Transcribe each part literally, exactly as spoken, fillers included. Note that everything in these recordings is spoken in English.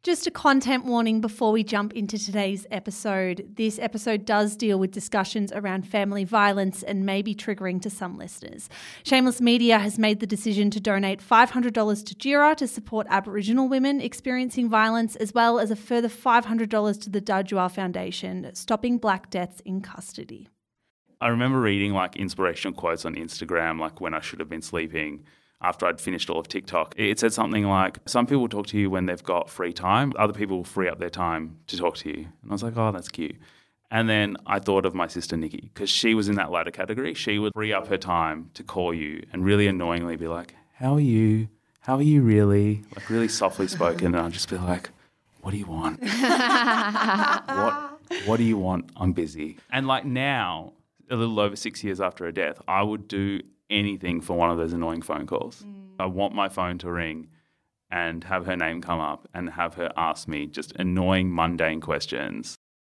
Just a content warning before we jump into today's episode. This episode does deal with discussions around family violence and may be triggering to some listeners. Shameless Media has made the decision to donate five hundred dollars to JIRA to support Aboriginal women experiencing violence, as well as a further five hundred dollars to the Dudjua Foundation, Stopping Black Deaths in Custody. I remember reading like inspirational quotes on Instagram, like when I should have been sleeping, after I'd finished all of TikTok. It said something like, some people talk to you when they've got free time, other people will free up their time to talk to you. And I was like, oh, that's cute. And then I thought of my sister Nikki, because she was in that latter category. She would free up her time to call you and really annoyingly be like, how are you? How are you really? Like really softly spoken. And I'd just be like, what do you want? what, what do you want? I'm busy. And like now, a little over six years after her death, I would do anything for one of those annoying phone calls. Mm. I want my phone to ring and have her name come up and have her ask me just annoying, mundane questions.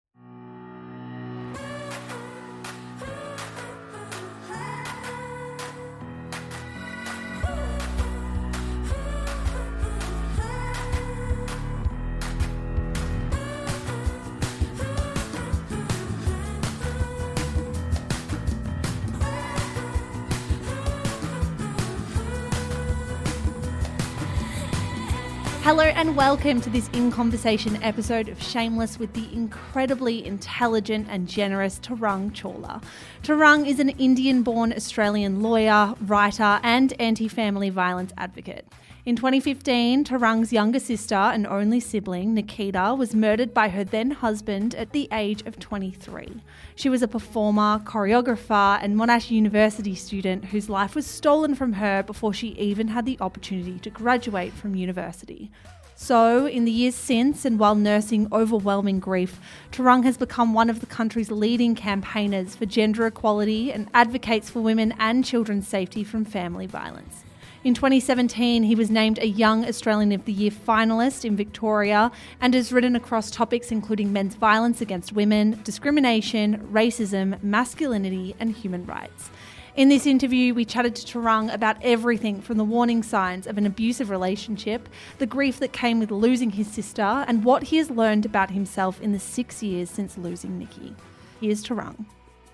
Hello and welcome to this In Conversation episode of Shameless with the incredibly intelligent and generous Tarang Chawla. Tarang is an Indian-born Australian lawyer, writer and anti-family violence advocate. In twenty fifteen, Tarang's younger sister and only sibling, Nikita, was murdered by her then husband at the age of twenty-three. She was a performer, choreographer and Monash University student whose life was stolen from her before she even had the opportunity to graduate from university. So, in the years since, and while nursing overwhelming grief, Tarang has become one of the country's leading campaigners for gender equality and advocates for women and children's safety from family violence. In twenty seventeen, he was named a Young Australian of the Year finalist in Victoria and has written across topics including men's violence against women, discrimination, racism, masculinity and human rights. In this interview, we chatted to Tarang about everything from the warning signs of an abusive relationship, the grief that came with losing his sister, and what he has learned about himself in the six years since losing Nikki. Here's Tarang.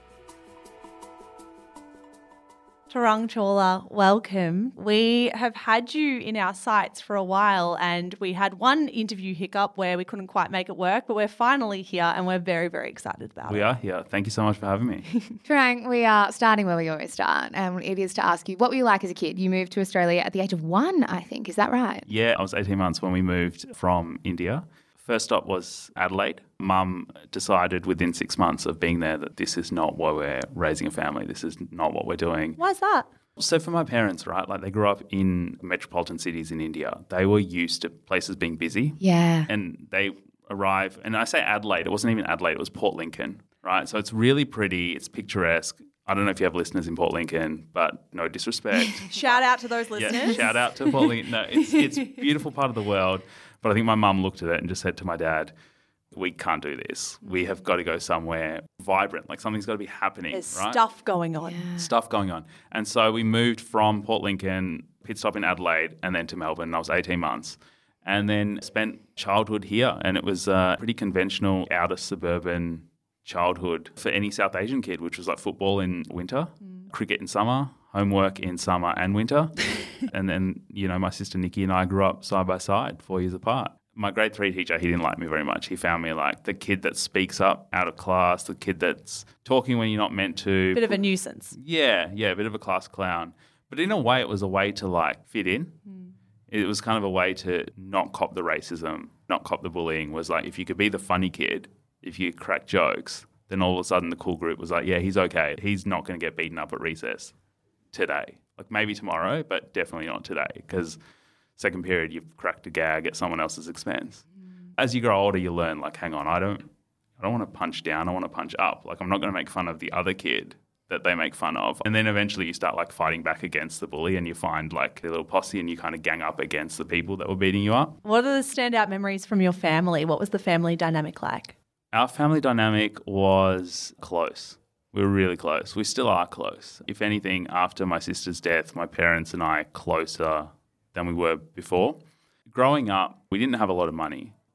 Tarang Chawla, welcome. We have had you in our sights for a while and we had one interview hiccup where we couldn't quite make it work, but we're finally here and we're very, very excited about we it. We are here. Thank you so much for having me. Tarang, we are starting where we always start, and it is to ask you, what were you like as a kid? You moved to Australia at the age of one, I think. Is that right? Yeah, I was eighteen months when we moved from India. First stop was Adelaide. Mum decided within six months of being there that this is not what we're raising a family. This is not what we're doing. Why is that? So for my parents, right, like they grew up in metropolitan cities in India. They were used to places being busy. Yeah. And they arrive, and I say Adelaide, it wasn't even Adelaide, it was Port Lincoln, right? So it's really pretty, it's picturesque. I don't know if you have listeners in Port Lincoln, but no disrespect. Shout out to those listeners. Yeah, shout out to Port Lincoln. No, it's it's a beautiful part of the world. But I think my mum looked at it and just said to my dad, we can't do this. We have got to go somewhere vibrant. Like something's got to be happening, There's right? stuff going on. Yeah. Stuff going on. And so we moved from Port Lincoln, pit stop in Adelaide, and then to Melbourne. I was eighteen months. And then spent childhood here. And it was a pretty conventional outer suburban childhood for any South Asian kid, which was like football in winter, mm. cricket in summer, homework in summer and winter. And then, you know, my sister Nikki and I grew up side by side, four years apart. My grade three teacher, he didn't like me very much. He found me like the kid that speaks up out of class, the kid that's talking when you're not meant to. Bit of a nuisance. Yeah, yeah, a bit of a class clown. But in a way, it was a way to like fit in. Mm. It was kind of a way to not cop the racism, not cop the bullying. Was like if you could be the funny kid, if you crack jokes, then all of a sudden the cool group was like, yeah, he's okay. He's not going to get beaten up at recess today. Like maybe tomorrow, but definitely not today because second period you've cracked a gag at someone else's expense. Mm. As you grow older, you learn like, hang on, I don't, I don't want to punch down. I want to punch up. Like I'm not going to make fun of the other kid that they make fun of. And then eventually you start like fighting back against the bully and you find like a little posse and you kind of gang up against the people that were beating you up. What are the standout memories from your family? What was the family dynamic like? Our family dynamic was close. We were really close. We still are close. If anything, after my sister's death, my parents and I closer than we were before. Growing up, we didn't have a lot of money.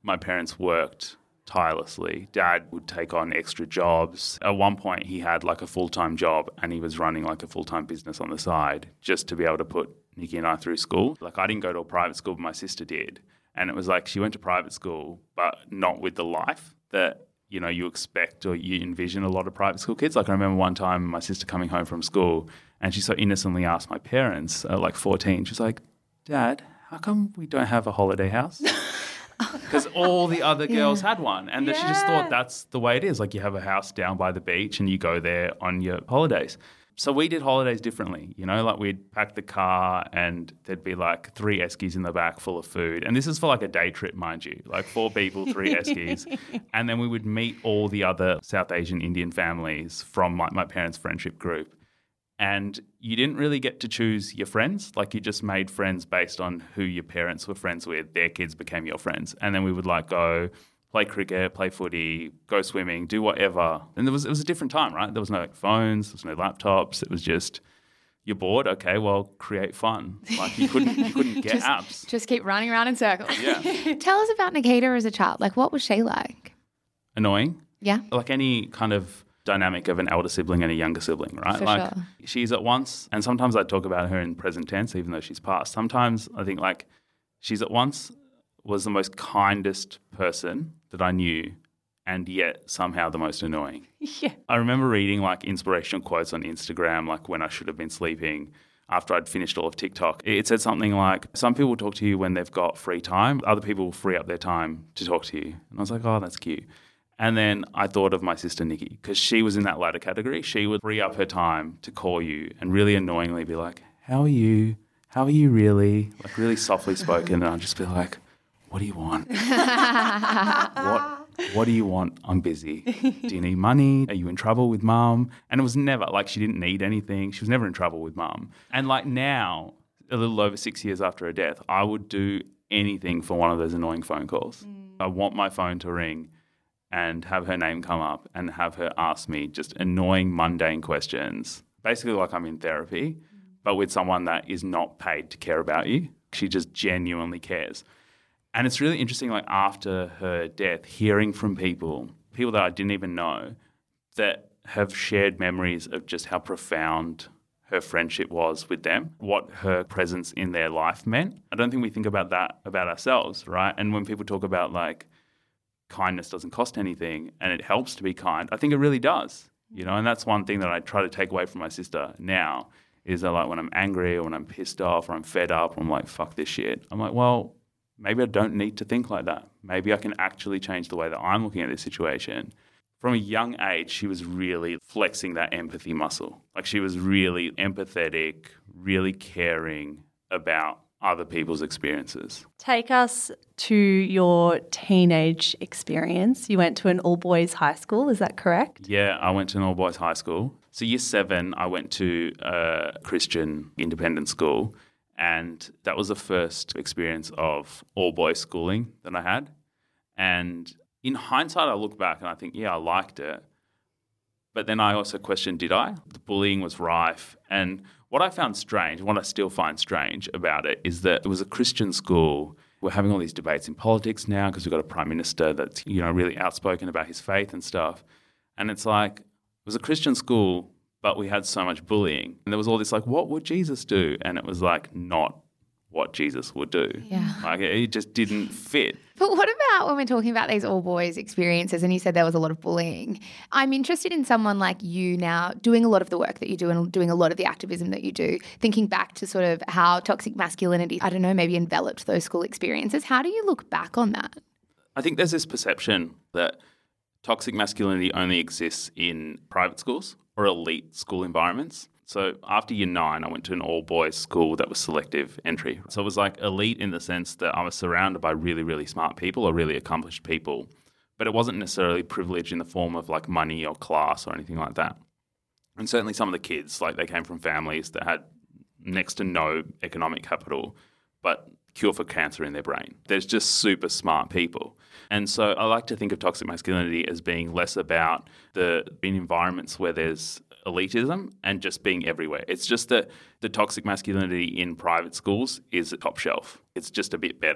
My parents worked tirelessly. Dad would take on extra jobs. At one point, he had like a full-time job and he was running like a full-time business on the side just to be able to put Nikki and I through school. Like I didn't go to a private school, but my sister did. And it was like she went to private school, but not with the life that, you know, you expect or you envision a lot of private school kids. Like I remember one time my sister coming home from school and she so innocently asked my parents at like fourteen, she's like, Dad, how come we don't have a holiday house? Because all the other girls yeah. had one. And yeah. she just thought that's the way it is. Like you have a house down by the beach and you go there on your holidays. So we did holidays differently, you know, like we'd pack the car and there'd be like three Eskies in the back full of food. And this is for like a day trip, mind you, like four people, three Eskies. And then we would meet all the other South Asian Indian families from my, my parents' friendship group. And you didn't really get to choose your friends. Like you just made friends based on who your parents were friends with. Their kids became your friends. And then we would like go play cricket, play footy, go swimming, do whatever. And there was it was a different time, right? There was no phones, there was no laptops. It was just, you're bored, okay, well, create fun. Like you couldn't you couldn't get just, apps. Just keep running around in circles. Yeah. Tell us about Nikita as a child. Like what was she like? Annoying. Yeah. Like any kind of dynamic of an elder sibling and a younger sibling, right? For like sure. She's at once, and sometimes I talk about her in present tense, even though she's past. Sometimes I think like she's at once was the most kindest person that I knew and yet somehow the most annoying. Yeah. I remember reading like inspirational quotes on Instagram, like when I should have been sleeping after I'd finished all of TikTok. It said something like, some people talk to you when they've got free time. Other people will free up their time to talk to you. And I was like, oh, that's cute. And then I thought of my sister Nikki because she was in that latter category. She would free up her time to call you and really annoyingly be like, how are you? How are you really? Like really softly spoken. And I'd just be like, what do you want? what What do you want? I'm busy. Do you need money? Are you in trouble with mum? And it was never, like she didn't need anything. She was never in trouble with mum. And like now, a little over six years after her death, I would do anything for one of those annoying phone calls. Mm. I want my phone to ring and have her name come up and have her ask me just annoying, mundane questions, basically like I'm in therapy, mm. but with someone that is not paid to care about you. She just genuinely cares. And it's really interesting, like after her death, hearing from people, people that I didn't even know, that have shared memories of just how profound her friendship was with them, what her presence in their life meant. I don't think we think about that about ourselves, right? And when people talk about like kindness doesn't cost anything and it helps to be kind, I think it really does, you know, and that's one thing that I try to take away from my sister now is that like when I'm angry or when I'm pissed off or I'm fed up, I'm like, fuck this shit. I'm like, well, maybe I don't need to think like that. Maybe I can actually change the way that I'm looking at this situation. From a young age, she was really flexing that empathy muscle. Like she was really empathetic, really caring about other people's experiences. Take us to your teenage experience. You went to an all-boys high school, is that correct? Yeah, I went to an all-boys high school. So year seven, I went to a Christian independent school. And that was the first experience of all-boys schooling that I had. And in hindsight, I look back and I think, yeah, I liked it. But then I also questioned, did I? The bullying was rife. And what I found strange, what I still find strange about it, is that it was a Christian school. We're having all these debates in politics now because we've got a prime minister that's, you know, really outspoken about his faith and stuff. And it's like, it was a Christian school, but we had so much bullying. And there was all this like, what would Jesus do? And it was like not what Jesus would do. Yeah. Like it just didn't fit. But what about when we're talking about these all boys experiences and you said there was a lot of bullying? I'm interested in someone like you now doing a lot of the work that you do and doing a lot of the activism that you do, thinking back to sort of how toxic masculinity, I don't know, maybe enveloped those school experiences. How do you look back on that? I think there's this perception that toxic masculinity only exists in private schools or elite school environments. So after year nine, I went to an all-boys school that was selective entry. So it was like elite in the sense that I was surrounded by really, really smart people or really accomplished people, but it wasn't necessarily privilege in the form of like money or class or anything like that. And certainly some of the kids, like they came from families that had next to no economic capital, but cure for cancer in their brain. There's just super smart people. And so I like to think of toxic masculinity as being less about the in environments where there's elitism and just being everywhere. It's just that the toxic masculinity in private schools is top shelf. It's just a bit better.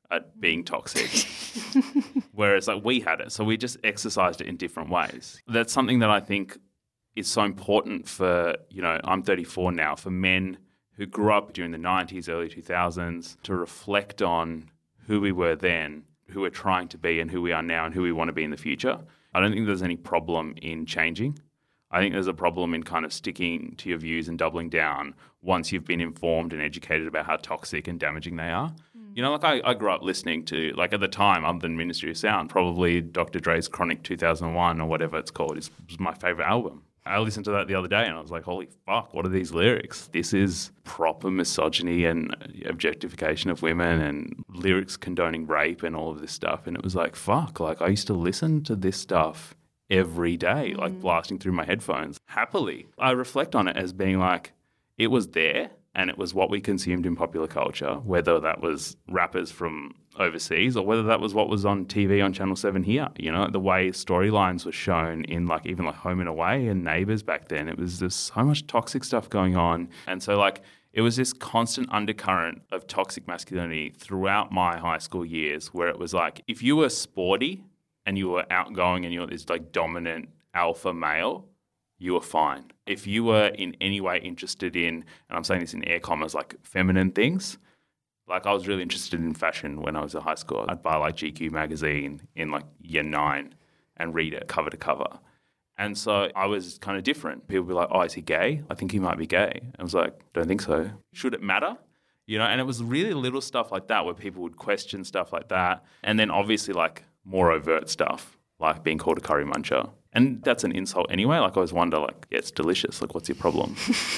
at being toxic. Whereas like we had it. So we just exercised it in different ways. That's something that I think is so important for, you know, I'm thirty-four now, for men who grew up during the nineties, early two thousands, to reflect on who we were then, who we're trying to be and who we are now and who we want to be in the future. I don't think there's any problem in changing. I think there's a problem in kind of sticking to your views and doubling down once you've been informed and educated about how toxic and damaging they are. Mm. You know, like I, I grew up listening to, like at the time, other than Ministry of Sound, probably Doctor Dre's Chronic two thousand one or whatever it's called is was my favourite album. I listened to that the other day and I was like, holy fuck, what are these lyrics? This is proper misogyny and objectification of women and lyrics condoning rape and all of this stuff. And it was like, fuck, like I used to listen to this stuff every day, like mm. blasting through my headphones happily. I reflect on it as being like, it was there and it was what we consumed in popular culture, whether that was rappers from overseas or whether that was what was on T V on Channel seven here. You know, the way storylines were shown in like even like Home and Away and Neighbours back then, it was just so much toxic stuff going on. And so like it was this constant undercurrent of toxic masculinity throughout my high school years where it was like, if you were sporty and you were outgoing and you were this like dominant alpha male, you were fine. If you were in any way interested in, and I'm saying this in air commas, like feminine things, like I was really interested in fashion when I was at high school. I'd buy like G Q magazine in like year nine and read it cover to cover. And so I was kind of different. People would be like, oh, is he gay? I think he might be gay. I was like, don't think so. Should it matter? You know, and it was really little stuff like that where people would question stuff like that. And then obviously like more overt stuff, like being called a curry muncher. And that's an insult anyway. Like I always wonder, like, yeah, it's delicious. Like, what's your problem?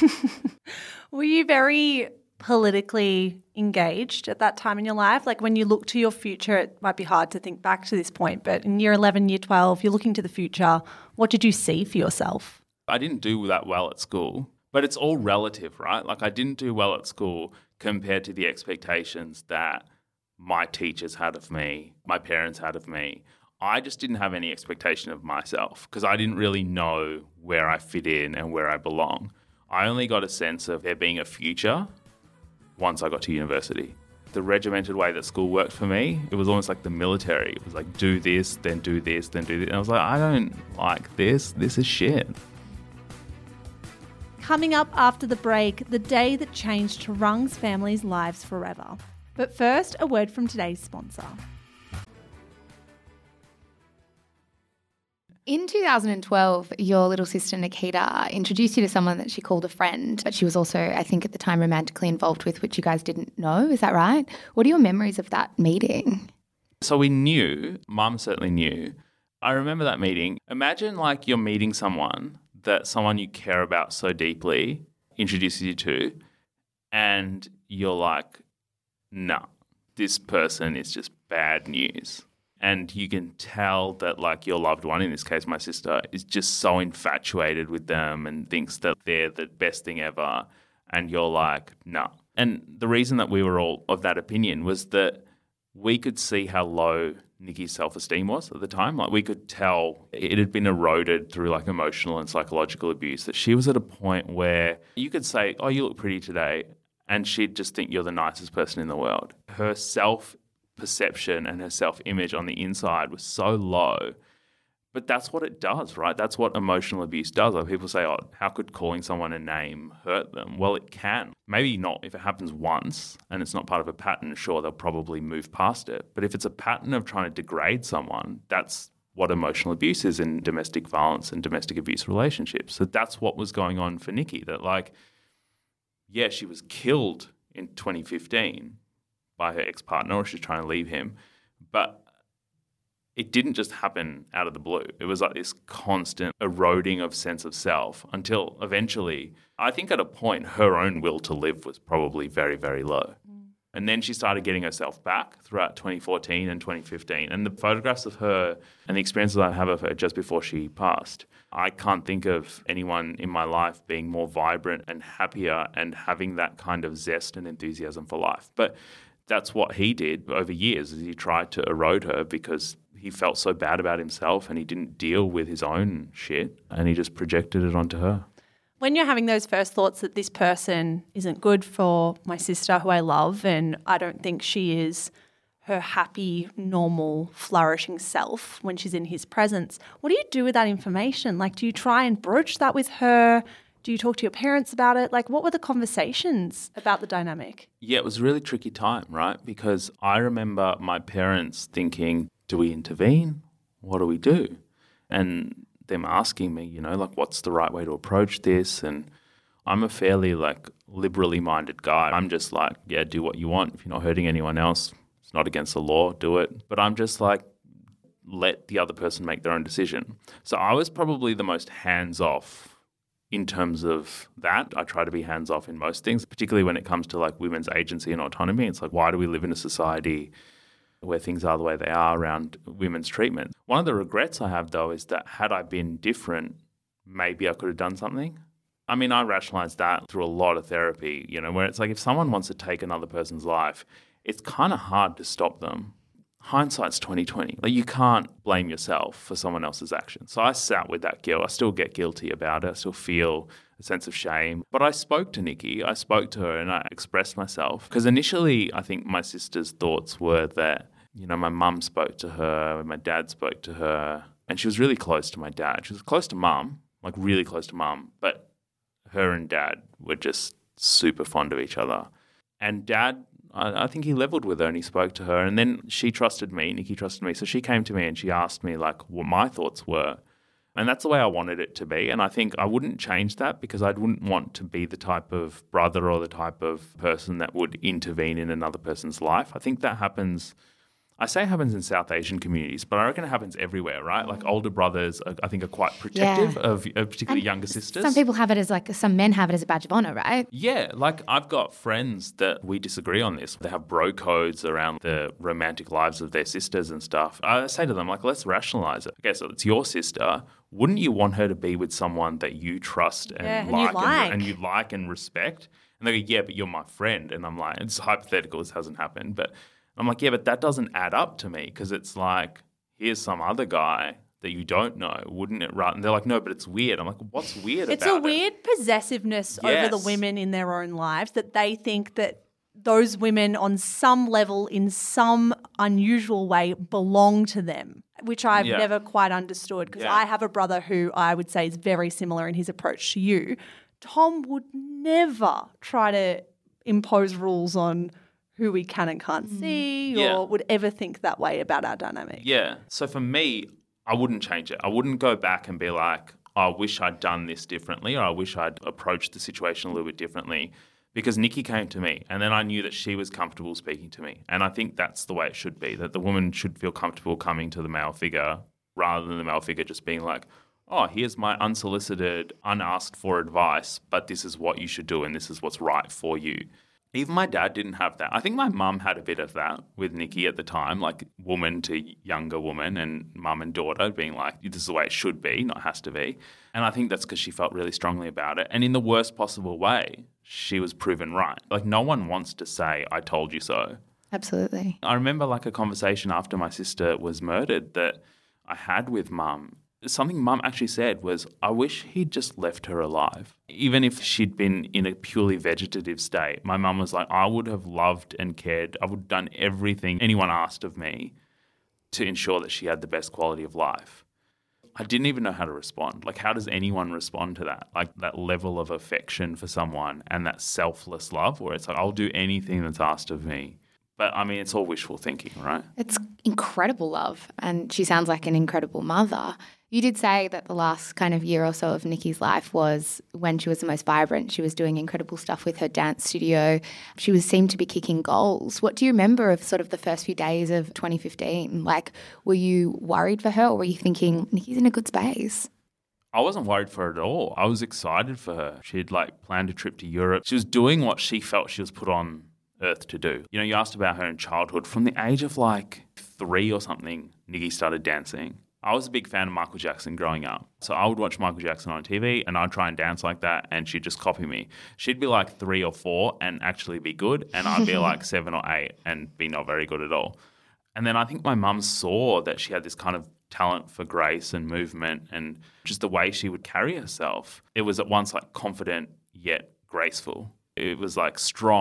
Were you very politically engaged at that time in your life? Like when you look to your future, it might be hard to think back to this point, but in year eleven, year twelve, you're looking to the future. What did you see for yourself? I didn't do that well at school, but it's all relative, right? Like I didn't do well at school compared to the expectations that my teachers had of me, my parents had of me. I just didn't have any expectation of myself because I didn't really know where I fit in and where I belong. I only got a sense of there being a future once I got to university. The regimented way that school worked for me, it was almost like the military. It was like, do this, then do this, then do this. And I was like, I don't like this. This is shit. Coming up after the break, the day that changed Tarung's family's lives forever. But first, a word from today's sponsor. In two thousand twelve, your little sister Nikita introduced you to someone that she called a friend, but she was also, I think at the time, romantically involved with, which you guys didn't know. Is that right? What are your memories of that meeting? So we knew, Mum certainly knew. I remember that meeting. Imagine like you're meeting someone that someone you care about so deeply introduces you to, and you're like, nah, this person is just bad news. And you can tell that like your loved one, in this case my sister, is just so infatuated with them and thinks that they're the best thing ever. And you're like, no. And the reason that we were all of that opinion was that we could see how low Nikki's self-esteem was at the time. Like we could tell it had been eroded through like emotional and psychological abuse, that she was at a point where you could say, oh, you look pretty today. And she'd just think you're the nicest person in the world. Her self perception and her self-image on the inside was so low. But that's what it does, right? That's what emotional abuse does. Like people say, oh, how could calling someone a name hurt them? Well, it can. Maybe not if it happens once and it's not part of a pattern, sure, they'll probably move past it. But if it's a pattern of trying to degrade someone, that's what emotional abuse is in domestic violence and domestic abuse relationships. So that's what was going on for Nikki, that like, yeah, she was killed in twenty fifteen by her ex-partner, or she's trying to leave him. But it didn't just happen out of the blue. It was like this constant eroding of sense of self until eventually, I think at a point, her own will to live was probably very, very low. Mm. And then she started getting herself back throughout twenty fourteen and twenty fifteen. And the photographs of her and the experiences I have of her just before she passed, I can't think of anyone in my life being more vibrant and happier and having that kind of zest and enthusiasm for life. But that's what he did over years, is he tried to erode her because he felt so bad about himself and he didn't deal with his own shit and he just projected it onto her. When you're having those first thoughts that this person isn't good for my sister who I love and I don't think she is her happy, normal, flourishing self when she's in his presence. What do you do with that information? Like, do you try and broach that with her? Do you talk to your parents about it? Like, what were the conversations about the dynamic? Yeah, it was a really tricky time, right? Because I remember my parents thinking, do we intervene? What do we do? And them asking me, you know, like, what's the right way to approach this? And I'm a fairly, like, liberally minded guy. I'm just like, yeah, do what you want. If you're not hurting anyone else, it's not against the law, do it. But I'm just like, let the other person make their own decision. So I was probably the most hands-off in terms of that. I try to be hands-off in most things, particularly when it comes to like women's agency and autonomy. It's like, why do we live in a society where things are the way they are around women's treatment? One of the regrets I have, though, is that had I been different, maybe I could have done something. I mean, I rationalised that through a lot of therapy, you know, where it's like if someone wants to take another person's life, it's kind of hard to stop them. Hindsight's twenty twenty. Like, you can't blame yourself for someone else's actions. So I sat with that guilt. I still get guilty about it. I still feel a sense of shame. But I spoke to Nikki. I spoke to her and I expressed myself. Because initially, I think my sister's thoughts were that, you know, my mum spoke to her, my dad spoke to her, and she was really close to my dad. She was close to mum, like really close to mum. But her and dad were just super fond of each other. And dad, I, I think he leveled with her and he spoke to her. And then she trusted me, Nikki trusted me. So she came to me and she asked me like what my thoughts were. And that's the way I wanted it to be. And I think I wouldn't change that because I wouldn't want to be the type of brother or the type of person that would intervene in another person's life. I think that happens... I say it happens in South Asian communities, but I reckon it happens everywhere, right? Like older brothers, are, I think, are quite protective Yeah. of, of particularly And younger sisters. Some people have it as like, some men have it as a badge of honour, right? Yeah, like I've got friends that we disagree on this. They have bro codes around the romantic lives of their sisters and stuff. I say to them, like, let's rationalise it. Okay, so it's your sister. Wouldn't you want her to be with someone that you trust and, Yeah, and you like, and, like. and you like and respect? And they go, yeah, but you're my friend. And I'm like, it's hypothetical. This hasn't happened, but... I'm like, yeah, but that doesn't add up to me because it's like, here's some other guy that you don't know, wouldn't it? Right? And they're like, no, but it's weird. I'm like, what's weird It's about a it? weird possessiveness over the Yes. women in their own lives that they think that those women on some level, in some unusual way, belong to them, which I've Yeah. never quite understood because Yeah. I have a brother who I would say is very similar in his approach to you. Tom would never try to impose rules on who we can and can't see Yeah. or would ever think that way about our dynamic. Yeah. So for me, I wouldn't change it. I wouldn't go back and be like, oh, I wish I'd done this differently or I wish I'd approached the situation a little bit differently because Nikki came to me and then I knew that she was comfortable speaking to me. And I think that's the way it should be, that the woman should feel comfortable coming to the male figure rather than the male figure just being like, oh, here's my unsolicited, unasked for advice, but this is what you should do and this is what's right for you. Even my dad didn't have that. I think my mum had a bit of that with Nikki at the time, like woman to younger woman and mum and daughter being like, this is the way it should be, not has to be. And I think that's because she felt really strongly about it. And in the worst possible way, she was proven right. Like no one wants to say, I told you so. Absolutely. I remember like a conversation after my sister was murdered that I had with mum. Something mum actually said was, I wish he'd just left her alive. Even if she'd been in a purely vegetative state, my mum was like, I would have loved and cared. I would have done everything anyone asked of me to ensure that she had the best quality of life. I didn't even know how to respond. Like, how does anyone respond to that? Like that level of affection for someone and that selfless love where it's like, I'll do anything that's asked of me. But, I mean, it's all wishful thinking, right? It's incredible love, and she sounds like an incredible mother. You did say that the last kind of year or so of Nikki's life was when she was the most vibrant. She was doing incredible stuff with her dance studio. She was seemed to be kicking goals. What do you remember of sort of the first few days of twenty fifteen? Like, were you worried for her or were you thinking, Nikki's in a good space? I wasn't worried for her at all. I was excited for her. She'd like planned a trip to Europe. She was doing what she felt she was put on earth to do. You know, you asked about her in childhood. From the age of like three or something, Nikki started dancing. I was a big fan of Michael Jackson growing up. So I would watch Michael Jackson on T V and I'd try and dance like that and she'd just copy me. She'd be like three or four and actually be good and I'd be like seven or eight and be not very good at all. And then I think my mum saw that she had this kind of talent for grace and movement and just the way she would carry herself. It was at once like confident yet graceful. It was like strong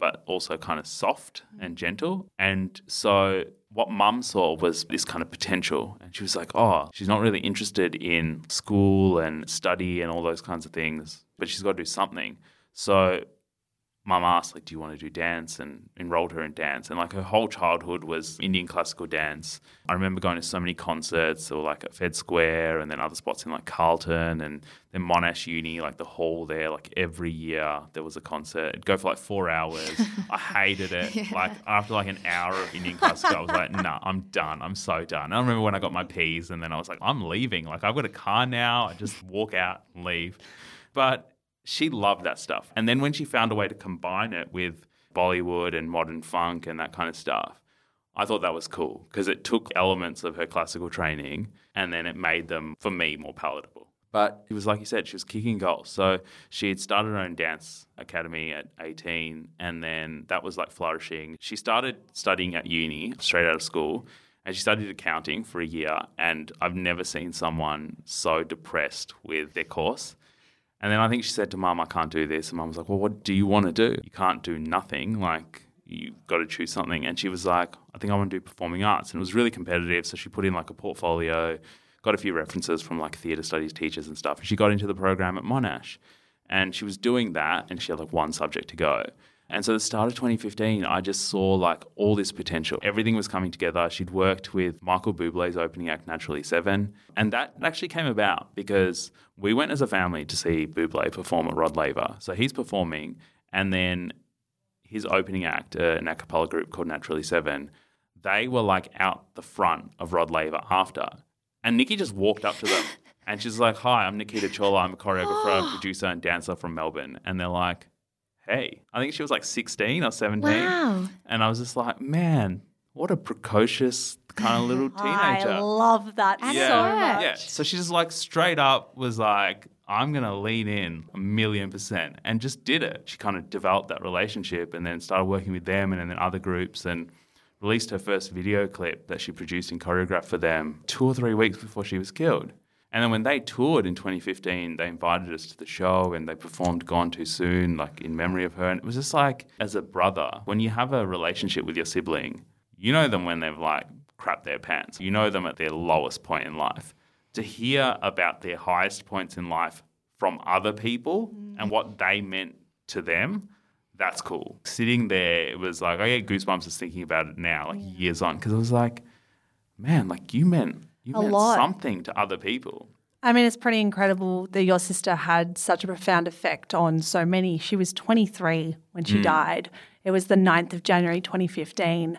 but also kind of soft and gentle. And so what mum saw was this kind of potential. And she was like, oh, she's not really interested in school and study and all those kinds of things, but she's got to do something. So mum asked, like, do you want to do dance? And enrolled her in dance. And like her whole childhood was Indian classical dance. I remember going to so many concerts, or like at Fed Square and then other spots in like Carlton and then Monash Uni, like the hall there, like every year there was a concert. It'd go for like four hours. I hated it. Yeah. Like after like an hour of Indian classical, I was like, nah, I'm done. I'm so done. I remember when I got my P's and then I was like, I'm leaving. Like I've got a car now. I just walk out and leave. But she loved that stuff. And then when she found a way to combine it with Bollywood and modern funk and that kind of stuff, I thought that was cool because it took elements of her classical training and then it made them, for me, more palatable. But it was like you said, she was kicking goals. So she had started her own dance academy at eighteen and then that was like flourishing. She started studying at uni straight out of school and she studied accounting for a year, and I've never seen someone so depressed with their course. And then I think she said to Mum, I can't do this. And Mum was like, well, what do you want to do? You can't do nothing. Like, you've got to choose something. And she was like, I think I want to do performing arts. And it was really competitive. So she put in like a portfolio, got a few references from like theatre studies teachers and stuff. And she got into the program at Monash. And she was doing that and she had like one subject to go. And so at the start of twenty fifteen, I just saw like all this potential. Everything was coming together. She'd worked with Michael Bublé's opening act, Naturally Seven. And that actually came about because we went as a family to see Bublé perform at Rod Laver. So he's performing, and then his opening act, uh, an a cappella group called Naturally Seven, they were like out the front of Rod Laver after. And Nikki just walked up to them and she's like, hi, I'm Nikita Chola. I'm a choreographer, producer and dancer from Melbourne. And they're like, hey, I think she was like sixteen or seventeen. Wow. And I was just like, man, what a precocious kind of little teenager. I love that And so yeah. much. Yeah. So she just like straight up was like, I'm going to lean in a million percent, and just did it. She kind of developed that relationship and then started working with them and then other groups, and released her first video clip that she produced and choreographed for them two or three weeks before she was killed. And then when they toured in twenty fifteen, they invited us to the show and they performed Gone Too Soon, like in memory of her. And it was just like, as a brother, when you have a relationship with your sibling, you know them when they've like crapped their pants. You know them at their lowest point in life. To hear about their highest points in life from other people mm. and what they meant to them, that's cool. Sitting there, it was like, I get goosebumps just thinking about it now, like yeah. years on, because it was like, man, like you meant... You a meant lot. something to other people. I mean, it's pretty incredible that your sister had such a profound effect on so many. She was twenty-three when she mm. died. It was the ninth of January twenty fifteen.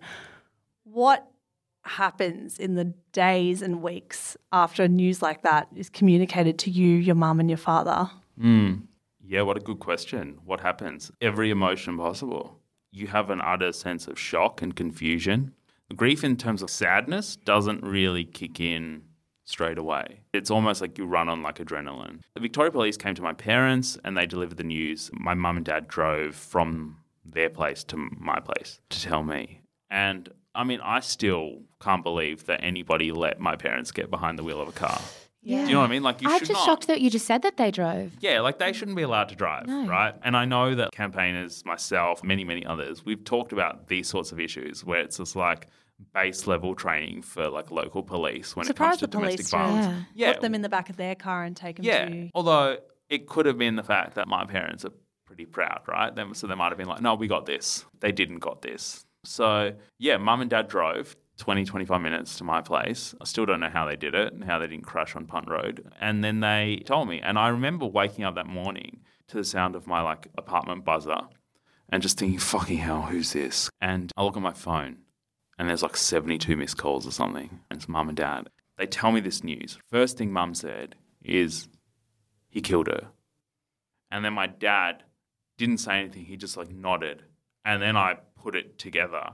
What happens in the days and weeks after news like that is communicated to you, your mum and your father? Mm. Yeah, what a good question. What happens? Every emotion possible. You have an utter sense of shock and confusion. Grief in terms of sadness doesn't really kick in straight away. It's almost like you run on like adrenaline. The Victoria Police came to my parents and they delivered the news. My mum and dad drove from their place to my place to tell me. And I mean, I still can't believe that anybody let my parents get behind the wheel of a car. Yeah. Do you know what I mean? Like you I'm should just not. shocked that you just said that they drove. Yeah, like they shouldn't be allowed to drive, No. right? And I know that campaigners, myself, many, many others, we've talked about these sorts of issues where it's just like base level training for like local police when Surprise it comes to the domestic police violence. Yeah. Yeah. Put them in the back of their car and take them Yeah. to... Although it could have been the fact that my parents are pretty proud, right? Them- So they might have been like, no, we got this. They didn't got this. So yeah, mum and dad drove twenty, twenty-five minutes to my place. I still don't know how they did it and how they didn't crash on Punt Road. And then they told me. And I remember waking up that morning to the sound of my like apartment buzzer and just thinking, fucking hell, who's this? And I look at my phone and there's like seventy-two missed calls or something. And it's mum and dad. They tell me this news. First thing mum said is, he killed her. And then my dad didn't say anything. He just like nodded. And then I put it together.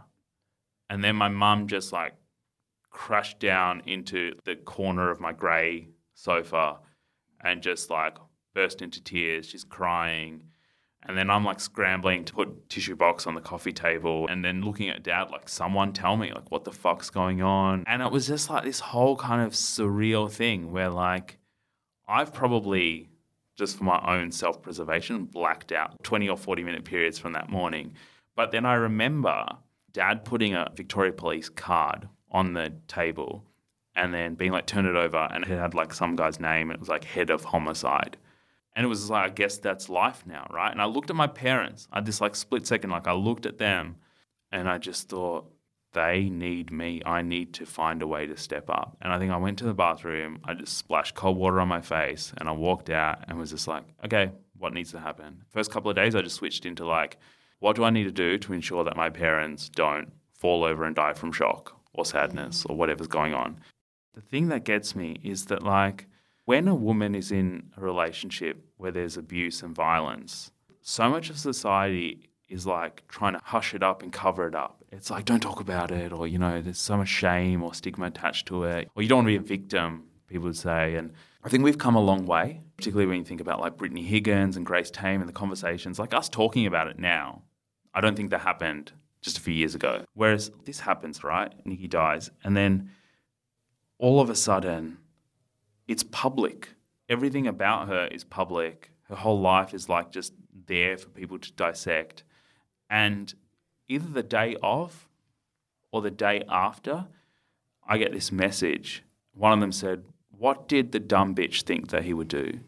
And then my mum just like crashed down into the corner of my grey sofa and just like burst into tears. She's crying. And then I'm like scrambling to put tissue box on the coffee table and then looking at dad like, someone tell me like what the fuck's going on. And it was just like this whole kind of surreal thing where like I've probably just for my own self-preservation blacked out twenty or forty minute periods from that morning. But then I remember Dad putting a Victoria Police card on the table and then being like, turn it over, and it had like some guy's name, and it was like head of homicide. And it was like, I guess that's life now, right? And I looked at my parents. I had this like split second, like I looked at them and I just thought, they need me. I need to find a way to step up. And I think I went to the bathroom, I just splashed cold water on my face, and I walked out and was just like, okay, what needs to happen? First couple of days I just switched into like, what do I need to do to ensure that my parents don't fall over and die from shock or sadness or whatever's going on? The thing that gets me is that like when a woman is in a relationship where there's abuse and violence, so much of society is like trying to hush it up and cover it up. It's like, don't talk about it, or, you know, there's so much shame or stigma attached to it, or you don't want to be a victim, people would say. And I think we've come a long way, particularly when you think about like Brittany Higgins and Grace Tame and the conversations, like us talking about it now. I don't think that happened just a few years ago. Whereas this happens, right? Nikki dies, and then all of a sudden it's public. Everything about her is public. Her whole life is like just there for people to dissect. And either the day of or the day after, I get this message. One of them said, what did the dumb bitch think that he would do?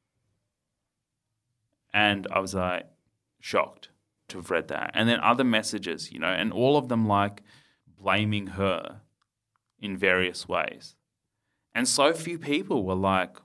And I was like, shocked to have read that. And then other messages, you know, and all of them like blaming her in various ways. And so few people were like,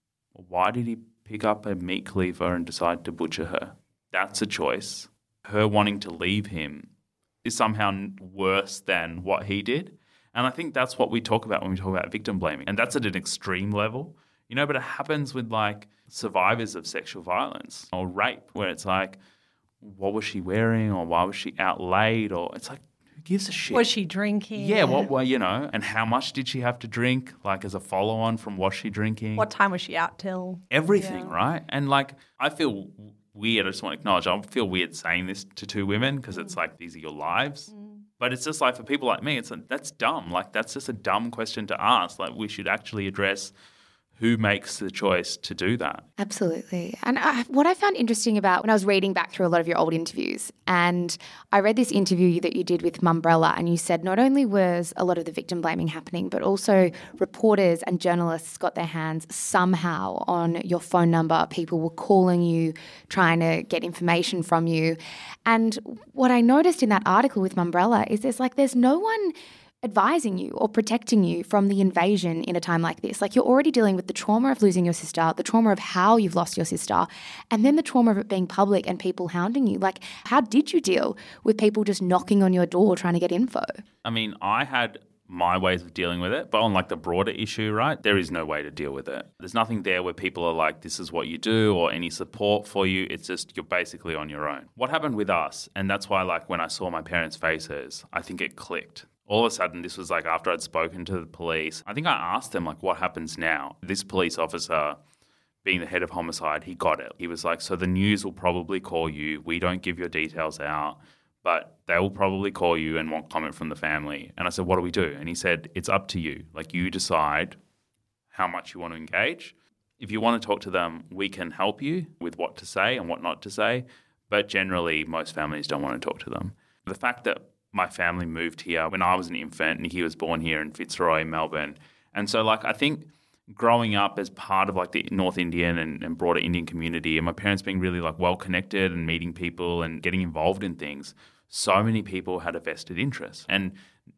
why did he pick up a meat cleaver and decide to butcher her? That's a choice. Her wanting to leave him is somehow worse than what he did. And I think that's what we talk about when we talk about victim blaming. And that's at an extreme level, you know, but it happens with like survivors of sexual violence or rape, where it's like, what was she wearing, or why was she out late? Or it's like, who gives a shit? Was she drinking? Yeah, what, well, you know, and how much did she have to drink, like as a follow-on from was she drinking? What time was she out till? Everything, Yeah. right? And like, I feel weird, I just want to acknowledge, I feel weird saying this to two women because mm. it's like, these are your lives. Mm. But it's just like, for people like me, it's like, that's dumb. Like, that's just a dumb question to ask. Like, we should actually address who makes the choice to do that. Absolutely. And I, what I found interesting about when I was reading back through a lot of your old interviews, and I read this interview that you did with Mumbrella, and you said not only was a lot of the victim blaming happening, but also reporters and journalists got their hands somehow on your phone number. People were calling you, trying to get information from you. And what I noticed in that article with Mumbrella is there's like, there's no one advising you or protecting you from the invasion in a time like this. Like, you're already dealing with the trauma of losing your sister, the trauma of how you've lost your sister, and then the trauma of it being public and people hounding you. Like, how did you deal with people just knocking on your door trying to get info? I mean, I had my ways of dealing with it, but on like the broader issue, right, there is no way to deal with it. There's nothing there where people are like, this is what you do, or any support for you. It's just, you're basically on your own. What happened with us, and that's why like when I saw my parents' faces, I think it clicked. All of a sudden, this was like after I'd spoken to the police. I think I asked them, like, what happens now? This police officer, being the head of homicide, he got it. He was like, so the news will probably call you. We don't give your details out, but they will probably call you and want comment from the family. And I said, what do we do? And he said, it's up to you. Like, you decide how much you want to engage. If you want to talk to them, we can help you with what to say and what not to say. But generally, most families don't want to talk to them. The fact that my family moved here when I was an infant. Nikki was born here in Fitzroy, Melbourne. And so, like, I think growing up as part of, like, the North Indian and, and broader Indian community, and my parents being really, like, well-connected and meeting people and getting involved in things, so many people had a vested interest. And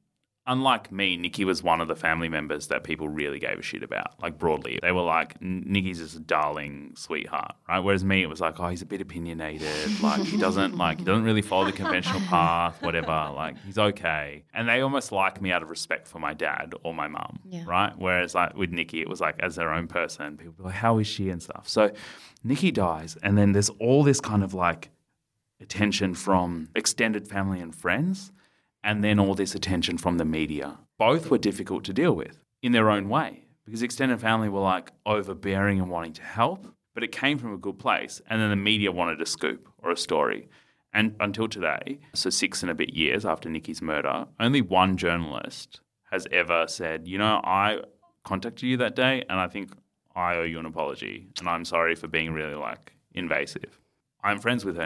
unlike me, Nikki was one of the family members that people really gave a shit about, like, broadly. They were like, Nikki's just a darling sweetheart, right? Whereas me, it was like, oh, he's a bit opinionated. Like, he doesn't, like, he doesn't really follow the conventional path, whatever. Like, he's okay. And they almost like me out of respect for my dad or my mum, yeah. right? Whereas, like, with Nikki, it was like, as their own person, people were like, how is she and stuff. So Nikki dies, and then there's all this kind of, like, attention from extended family and friends, and then all this attention from the media. Both were difficult to deal with in their own way, because extended family were like overbearing and wanting to help, but it came from a good place. And then the media wanted a scoop or a story. And until today, so six and a bit years after Nikki's murder, only one journalist has ever said, you know, I contacted you that day and I think I owe you an apology and I'm sorry for being really like invasive. I'm friends with her now.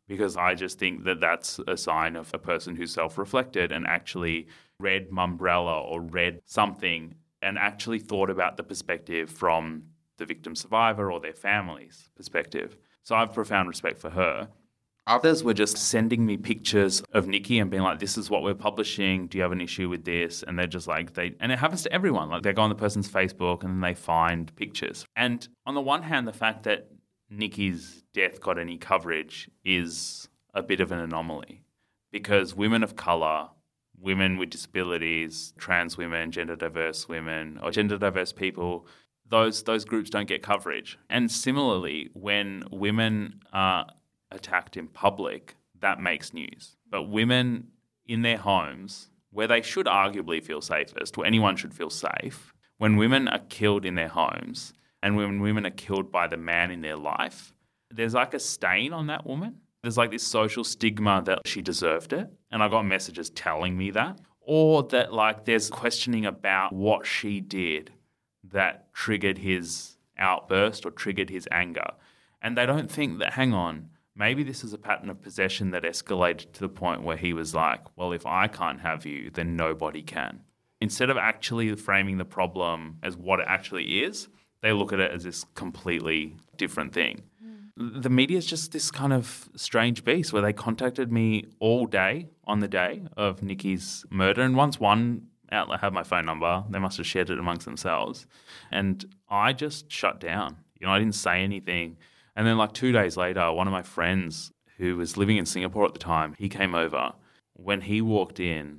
because I just think that that's a sign of a person who's self-reflected and actually read Mumbrella or read something and actually thought about the perspective from the victim survivor or their family's perspective. So I have profound respect for her. Others were just sending me pictures of Nikki and being like, this is what we're publishing. Do you have an issue with this? And they're just like, they, and it happens to everyone. Like they go on the person's Facebook and then they find pictures. And on the one hand, the fact that Nikki's death got any coverage is a bit of an anomaly because women of colour, women with disabilities, trans women, gender diverse women, or gender diverse people, those those groups don't get coverage. And similarly, when women are attacked in public, that makes news. But women in their homes, where they should arguably feel safest, where anyone should feel safe, when women are killed in their homes and when women are killed by the man in their life, there's like a stain on that woman. There's like this social stigma that she deserved it. And I got messages telling me that. Or that like there's questioning about what she did that triggered his outburst or triggered his anger. And they don't think that, hang on, maybe this is a pattern of possession that escalated to the point where he was like, well, if I can't have you, then nobody can. Instead of actually framing the problem as what it actually is, they look at it as this completely different thing. Mm. The media is just this kind of strange beast where they contacted me all day on the day of Nikki's murder. And once one outlet had my phone number, they must have shared it amongst themselves. And I just shut down. You know, I didn't say anything. And then like two days later, one of my friends who was living in Singapore at the time, he came over. When he walked in,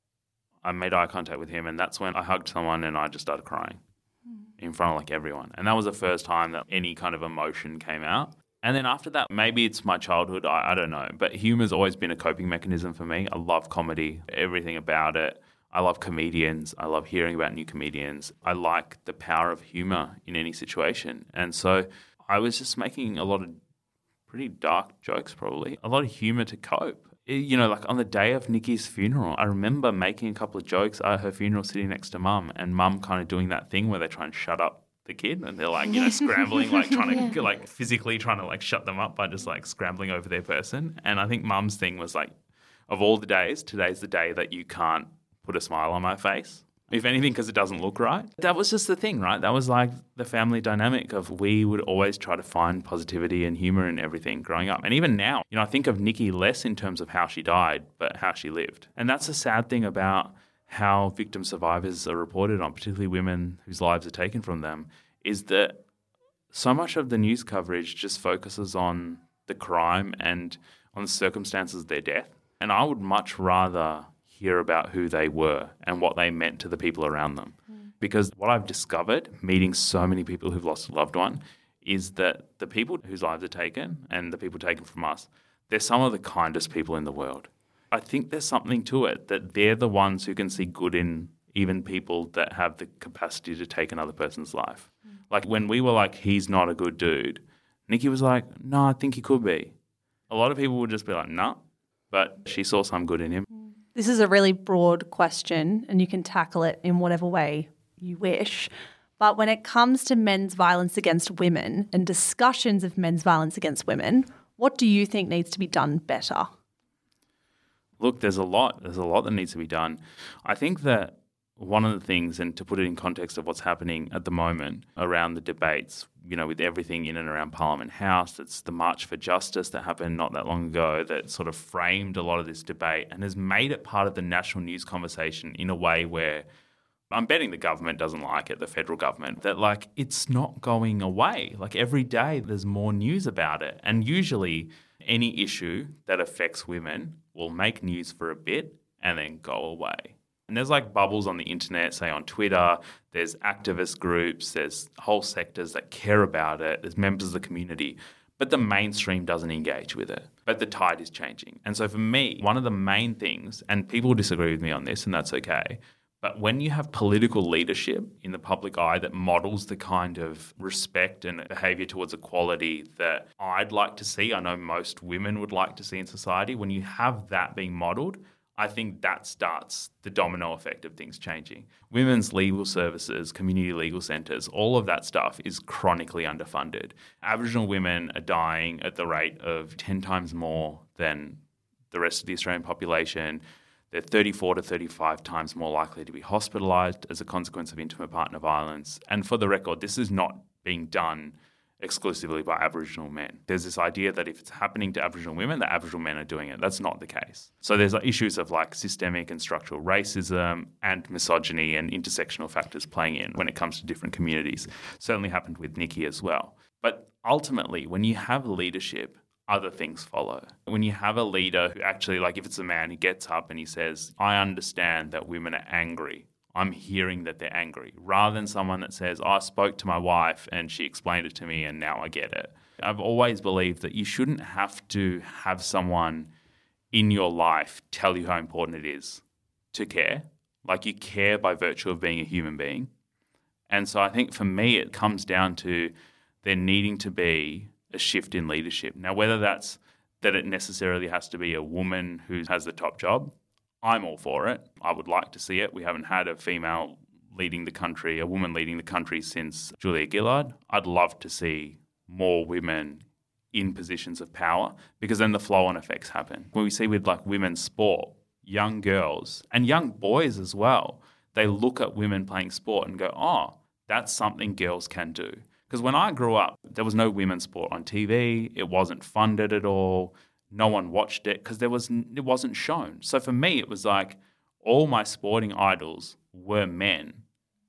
I made eye contact with him, and that's when I hugged someone and I just started crying mm. in front of like everyone. And that was the first time that any kind of emotion came out. And then after that, maybe it's my childhood, I, I don't know. But humor's always been a coping mechanism for me. I love comedy, everything about it. I love comedians. I love hearing about new comedians. I like the power of humor in any situation. And so I was just making a lot of pretty dark jokes, probably, a lot of humor to cope. You know, like on the day of Nikki's funeral, I remember making a couple of jokes at her funeral sitting next to mum, and mum kind of doing that thing where they try and shut up the kid, and they're like, you know, scrambling, like trying to, yeah. like physically trying to like shut them up by just like scrambling over their person. And I think mum's thing was like, of all the days, today's the day that you can't put a smile on my face. If anything, because it doesn't look right. That was just the thing, right? That was like the family dynamic of we would always try to find positivity and humour in everything growing up. And even now, you know, I think of Nikki less in terms of how she died, but how she lived. And that's the sad thing about how victim survivors are reported on, particularly women whose lives are taken from them, is that so much of the news coverage just focuses on the crime and on the circumstances of their death. And I would much rather hear about who they were and what they meant to the people around them. Mm. Because what I've discovered, meeting so many people who've lost a loved one, is that the people whose lives are taken and the people taken from us, they're some of the kindest people in the world. I think there's something to it, that they're the ones who can see good in even people that have the capacity to take another person's life. Mm. Like when we were like, he's not a good dude, Nikki was like, no, I think he could be. A lot of people would just be like, no, nah. But she saw some good in him. Mm. This is a really broad question and you can tackle it in whatever way you wish. But when it comes to men's violence against women and discussions of men's violence against women, what do you think needs to be done better? Look, there's a lot. There's a lot that needs to be done. I think that one of the things, and to put it in context of what's happening at the moment around the debates, you know, with everything in and around Parliament House, it's the March for Justice that happened not that long ago that sort of framed a lot of this debate and has made it part of the national news conversation in a way where I'm betting the government doesn't like it, the federal government, that like it's not going away. Like every day there's more news about it. And usually any issue that affects women will make news for a bit and then go away. And there's like bubbles on the internet, say on Twitter, there's activist groups, there's whole sectors that care about it, there's members of the community, but the mainstream doesn't engage with it. But the tide is changing. And so for me, one of the main things, and people disagree with me on this and that's okay, but when you have political leadership in the public eye that models the kind of respect and behaviour towards equality that I'd like to see, I know most women would like to see in society, when you have that being modelled, I think that starts the domino effect of things changing. Women's legal services, community legal centres, all of that stuff is chronically underfunded. Aboriginal women are dying at the rate of ten times more than the rest of the Australian population. They're thirty-four to thirty-five times more likely to be hospitalised as a consequence of intimate partner violence. And for the record, this is not being done exclusively by Aboriginal men. There's this idea that if it's happening to Aboriginal women, that Aboriginal men are doing it. That's not the case. So there's issues of like systemic and structural racism and misogyny and intersectional factors playing in when it comes to different communities. Certainly happened with Nikki as well. But ultimately, when you have leadership, other things follow. When you have a leader who actually, like if it's a man, he gets up and he says, I understand that women are angry. I'm hearing that they're angry, rather than someone that says, oh, I spoke to my wife and she explained it to me and now I get it. I've always believed that you shouldn't have to have someone in your life tell you how important it is to care. Like you care by virtue of being a human being. And so I think for me, it comes down to there needing to be a shift in leadership. Now, whether that's that it necessarily has to be a woman who has the top job, I'm all for it. I would like to see it. We haven't had a female leading the country, a woman leading the country since Julia Gillard. I'd love to see more women in positions of power because then the flow-on effects happen. When we see with like women's sport, young girls and young boys as well, they look at women playing sport and go, oh, that's something girls can do. Because when I grew up, there was no women's sport on T V. It wasn't funded at all. No one watched it because there was it wasn't shown. So for me, it was like all my sporting idols were men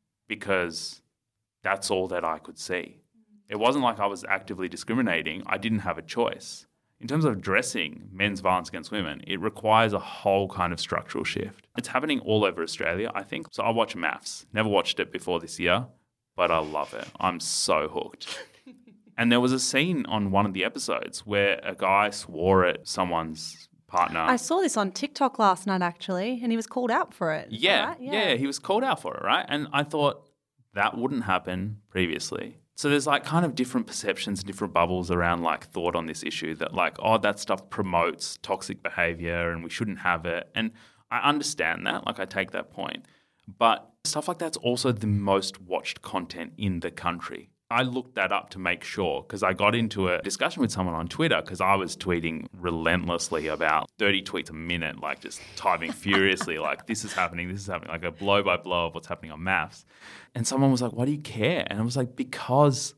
because that's all that I could see. It wasn't like I was actively discriminating. I didn't have a choice. In terms of addressing men's violence against women, it requires a whole kind of structural shift. It's happening all over Australia, I think. So I watch Maths. Never watched it before this year, but I love it. I'm so hooked. And there was a scene on one of the episodes where a guy swore at someone's partner. I saw this on TikTok last night, actually, and he was called out for it. Yeah, right? yeah, yeah, he was called out for it, right? And I thought that wouldn't happen previously. So there's like kind of different perceptions, different bubbles around like thought on this issue that like, oh, that stuff promotes toxic behaviour and we shouldn't have it. And I understand that, like I take that point. But stuff like that's also the most watched content in the country. I looked that up to make sure because I got into a discussion with someone on Twitter because I was tweeting relentlessly about thirty tweets a minute, like just typing furiously, like this is happening, this is happening, like a blow by blow of what's happening on Maths. And someone was like, why do you care? And I was like, because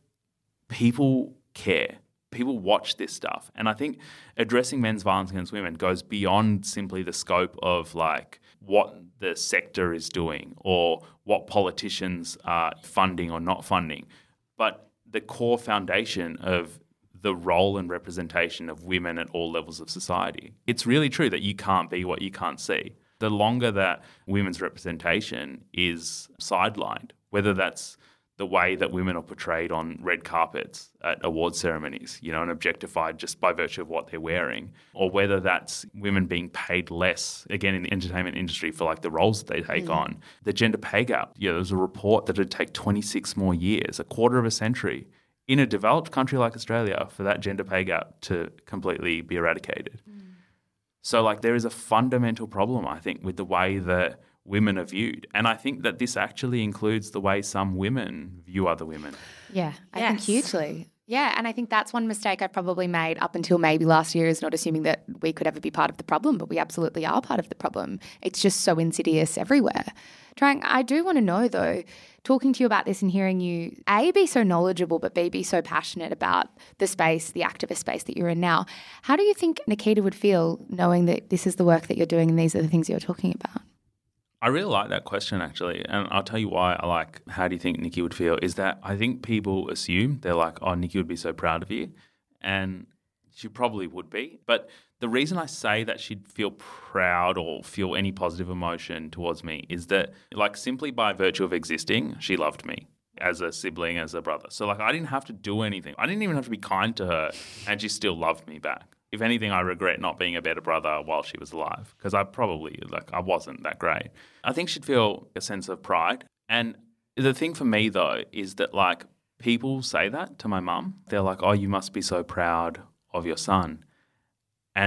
people care. People watch this stuff. And I think addressing men's violence against women goes beyond simply the scope of like what the sector is doing or what politicians are funding or not funding. But the core foundation of the role and representation of women at all levels of society. It's really true that you can't be what you can't see. The longer that women's representation is sidelined, whether that's the way that women are portrayed on red carpets at award ceremonies, you know, and objectified just by virtue of what they're wearing, or whether that's women being paid less, again, in the entertainment industry for like the roles that they take mm. on. The gender pay gap, you know, there was a report that it'd take twenty-six more years, a quarter of a century, in a developed country like Australia for that gender pay gap to completely be eradicated. Mm. So like there is a fundamental problem, I think, with the way that women are viewed. And I think that this actually includes the way some women view other women. Yeah, I yes. think hugely. Yeah, and I think that's one mistake I probably made up until maybe last year is not assuming that we could ever be part of the problem, but we absolutely are part of the problem. It's just so insidious everywhere. Trang, I do want to know though, talking to you about this and hearing you, A, be so knowledgeable, but B, be so passionate about the space, the activist space that you're in now. How do you think Nikita would feel knowing that this is the work that you're doing and these are the things you're talking about? I really like that question, actually, and I'll tell you why I like how do you think Nikki would feel is that I think people assume, they're like, oh, Nikki would be so proud of you, and she probably would be. But the reason I say that she'd feel proud or feel any positive emotion towards me is that, like, simply by virtue of existing, she loved me as a sibling, as a brother. So, like, I didn't have to do anything. I didn't even have to be kind to her, and she still loved me back. If anything, I regret not being a better brother while she was alive because I probably, like, I wasn't that great. I think she'd feel a sense of pride. And the thing for me, though, is that, like, people say that to my mum. They're like, oh, you must be so proud of your son. And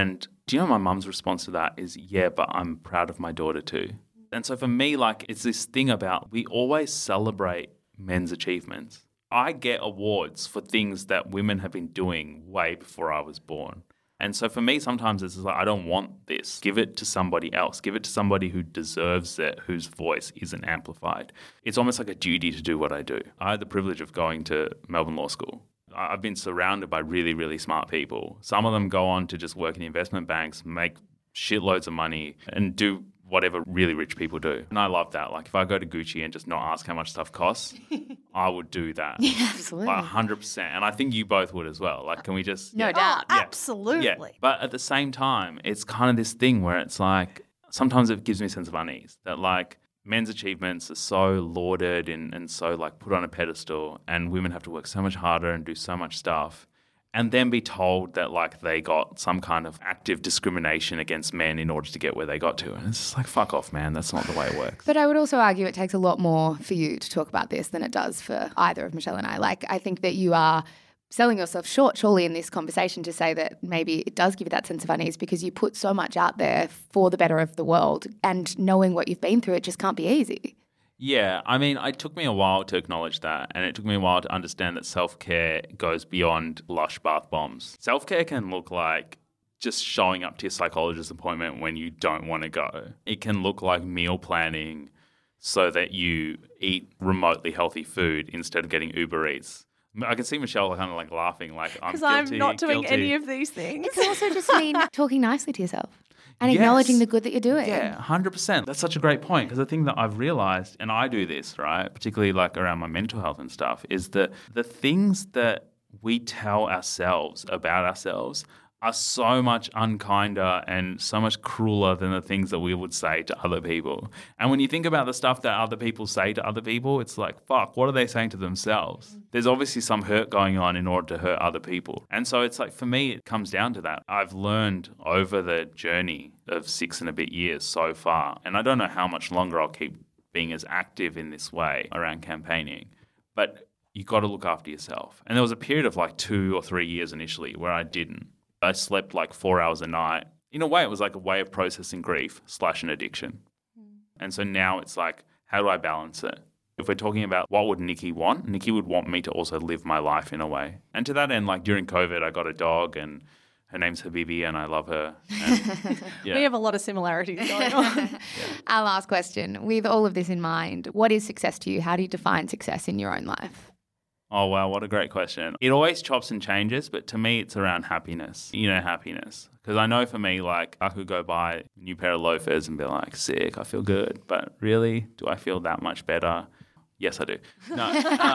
Do you know my mum's response to that is, yeah, but I'm proud of my daughter too. And so for me, like, it's this thing about we always celebrate men's achievements. I get awards for things that women have been doing way before I was born. And so for me, sometimes it's like, I don't want this. Give it to somebody else. Give it to somebody who deserves it, whose voice isn't amplified. It's almost like a duty to do what I do. I had the privilege of going to Melbourne Law School. I've been surrounded by really, really smart people. Some of them go on to just work in investment banks, make shitloads of money and do whatever really rich people do. And I love that. Like if I go to Gucci and just not ask how much stuff costs, I would do that. Yeah, absolutely. Like one hundred percent. And I think you both would as well. Like can we just... No yeah. doubt. Oh, absolutely. Yeah. But at the same time, it's kind of this thing where it's like, sometimes it gives me a sense of unease that like men's achievements are so lauded and, and so like put on a pedestal, and women have to work so much harder and do so much stuff, and then be told that like they got some kind of active discrimination against men in order to get where they got to. And it's just like, fuck off, man. That's not the way it works. But I would also argue it takes a lot more for you to talk about this than it does for either of Michelle and I. Like, I think that you are selling yourself short, surely, in this conversation to say that maybe it does give you that sense of unease because you put so much out there for the better of the world, and knowing what you've been through, it just can't be easy. Yeah, I mean, it took me a while to acknowledge that, and it took me a while to understand that self-care goes beyond lush bath bombs. Self-care can look like just showing up to your psychologist's appointment when you don't want to go. It can look like meal planning so that you eat remotely healthy food instead of getting Uber Eats. I can see Michelle kind of like laughing, like I'm guilty. Because I'm not doing guilty. any of these things. It can also just mean talking nicely to yourself and Yes. acknowledging the good that you're doing. Yeah, one hundred percent. That's such a great point, because the thing that I've realized, and I do this, right, particularly like around my mental health and stuff, is that the things that we tell ourselves about ourselves are so much unkinder and so much crueler than the things that we would say to other people. And when you think about the stuff that other people say to other people, it's like, fuck, what are they saying to themselves? There's obviously some hurt going on in order to hurt other people. And so it's like, for me, it comes down to that. I've learned over the journey of six and a bit years so far, and I don't know how much longer I'll keep being as active in this way around campaigning, but you got to look after yourself. And there was a period of like two or three years initially where I didn't. I slept like four hours a night. In a way, it was like a way of processing grief slash an addiction. Mm. And so now it's like, how do I balance it? If we're talking about what would Nikki want, Nikki would want me to also live my life in a way. And to that end, like during COVID, I got a dog and her name's Habibi and I love her. And, yeah. We have a lot of similarities going on. yeah. Our last question, with all of this in mind, what is success to you? How do you define success in your own life? Oh, wow, what a great question. It always chops and changes, but to me, it's around happiness, you know, happiness. Because I know for me, like, I could go buy a new pair of loafers and be like, sick, I feel good. But really, do I feel that much better? Yes, I do. No.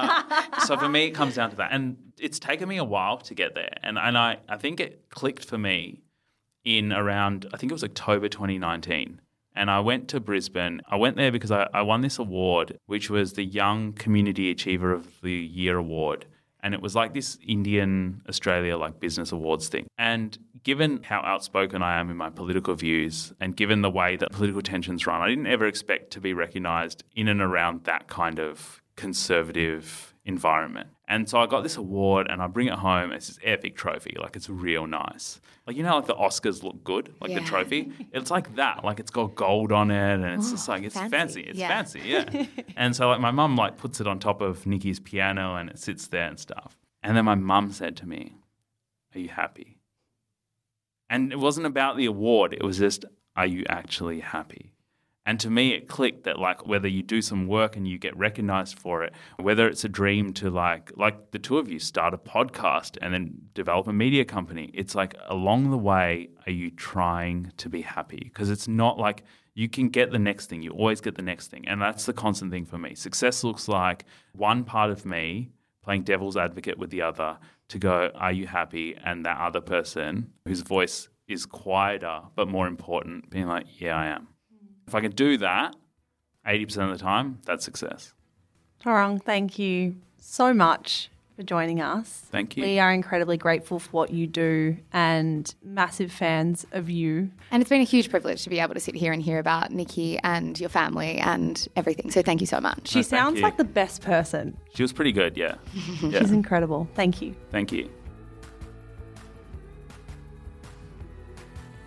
uh, so for me, it comes down to that. And it's taken me a while to get there. And, and I, I think it clicked for me in around, I think it was October twenty nineteen. And I went to Brisbane. I went there because I, I won this award, which was the Young Community Achiever of the Year award. And it was like this Indian Australia like business awards thing. And given how outspoken I am in my political views, and given the way that political tensions run, I didn't ever expect to be recognised in and around that kind of conservative environment. And so I got this award and I bring it home. It's this epic trophy. Like, it's real nice. Like, you know, like the Oscars look good, like yeah. the trophy. It's like that. Like, it's got gold on it and it's oh, just like, it's fancy. fancy. It's yeah. fancy, yeah. And so like my mum like puts it on top of Nikki's piano and it sits there and stuff. And then my mum said to me, "Are you happy?" And it wasn't about the award. It was just, are you actually happy? And to me, it clicked that like whether you do some work and you get recognized for it, whether it's a dream to like, like the two of you start a podcast and then develop a media company, it's like along the way, are you trying to be happy? Because it's not like you can get the next thing. You always get the next thing. And that's the constant thing for me. Success looks like one part of me playing devil's advocate with the other to go, are you happy? And that other person whose voice is quieter but more important being like, yeah, I am. If I can do that eighty percent of the time, that's success. Tarang, thank you so much for joining us. Thank you. We are incredibly grateful for what you do and massive fans of you. And it's been a huge privilege to be able to sit here and hear about Nikki and your family and everything. So thank you so much. She no, sounds you. like the best person. She was pretty good, yeah. yeah. She's incredible. Thank you. Thank you.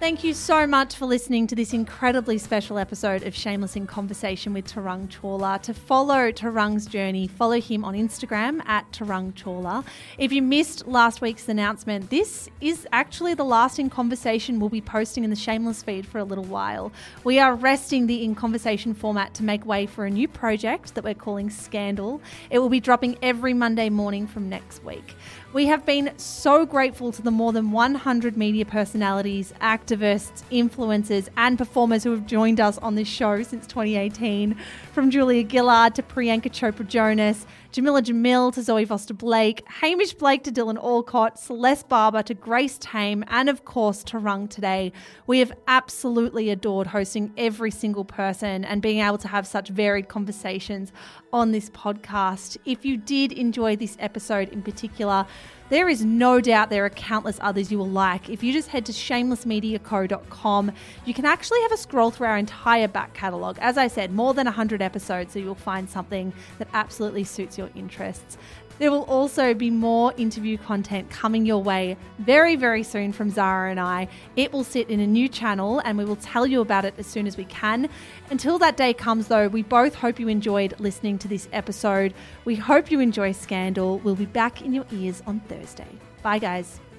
Thank you so much for listening to this incredibly special episode of Shameless in Conversation with Tarang Chawla. To follow Tarang's journey, follow him on Instagram at Tarang Chawla. If you missed last week's announcement, this is actually the last In Conversation we'll be posting in the Shameless feed for a little while. We are resting the In Conversation format to make way for a new project that we're calling Scandal. It will be dropping every Monday morning from next week. We have been so grateful to the more than one hundred media personalities, activists, influencers and performers who have joined us on this show since twenty eighteen. From Julia Gillard to Priyanka Chopra Jonas, Jamila Jamil to Zoe Foster-Blake, Hamish Blake to Dylan Alcott, Celeste Barber to Grace Tame, and of course Tarang today. We have absolutely adored hosting every single person and being able to have such varied conversations on this podcast. If you did enjoy this episode in particular, there is no doubt there are countless others you will like. If you just head to shameless media co dot com, you can actually have a scroll through our entire back catalogue. As I said, more than one hundred episodes, so you'll find something that absolutely suits your interests. There will also be more interview content coming your way very, very soon from Zara and I. It will sit in a new channel and we will tell you about it as soon as we can. Until that day comes though, we both hope you enjoyed listening to this episode. We hope you enjoy Scandal. We'll be back in your ears on Thursday. Bye guys.